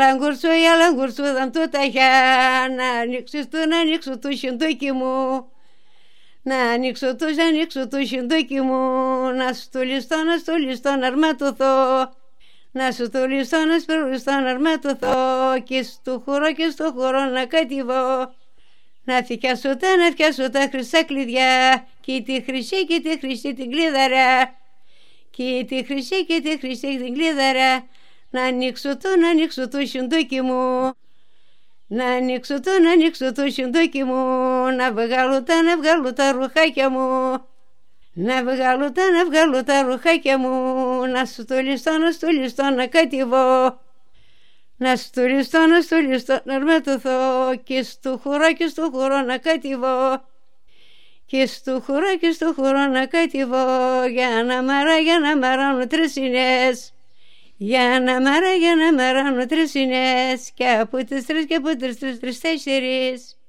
αλαγκουρσού, δαμ του ταχιά, να ανοίξω το σιντούκι μου. Να ανοίξω το σιντούκι μου, να στολιστώ, να αρματωθώ. Να σου στολιστώ, να αρματωθώ, και στο χώρο να κατηβώ. Να φτιάσω τα χρυσά κλειδιά, και τη χρυσή την κλειδαρά. Και τη χρυσή την κλειδαρά. Να ανοίξω το σιντούκι μου. Να ανοίξω το σιντούκι μου. Να βγάλω τα ρουχάκια μου. Να βγάλω τα ρουχάκια μου. Να στολιστώ, να κατηβώ. Να στολιστώ, να αρματωθώ, και στο χώρο να κατηβώ. Και στο χώρο να κατηβώ, για να μαράνω τρεσινές. Για να μαράνω τρεσινές, και από τις τρεις, 4.